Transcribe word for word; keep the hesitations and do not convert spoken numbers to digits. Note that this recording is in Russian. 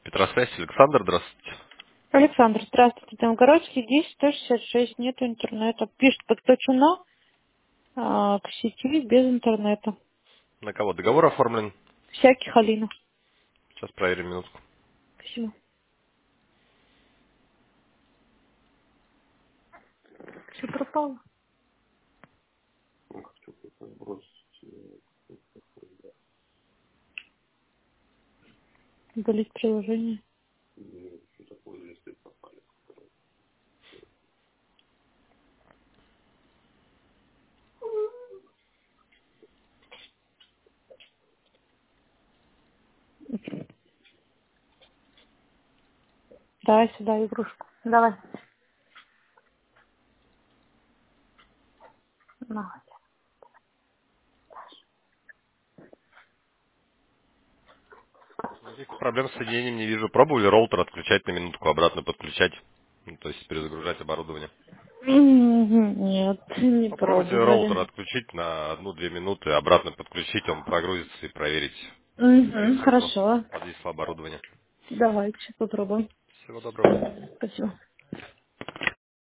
Петросвязь, Александр, здравствуйте. Александр, здравствуйте. Новгородский десять сто шестьдесят шесть. Нет интернета. Пишет, подключено а, к сети без интернета. На кого договор оформлен? Всяких Алина. Сейчас проверим минутку. Спасибо. Все пропало. Удалить приложение. Давай сюда игрушку. Давай. На. Никаких проблем с соединением не вижу. Пробовали роутер отключать на минутку, обратно подключать. Ну, то есть перезагружать оборудование. Мгм. Нет, не Попробуйте роутер пробовали. отключить на одну-две минуты, обратно подключить, он прогрузится и проверить, скорее Угу, всего, хорошо. подвисло оборудование. Давайте попробуем. Всего доброго. Спасибо.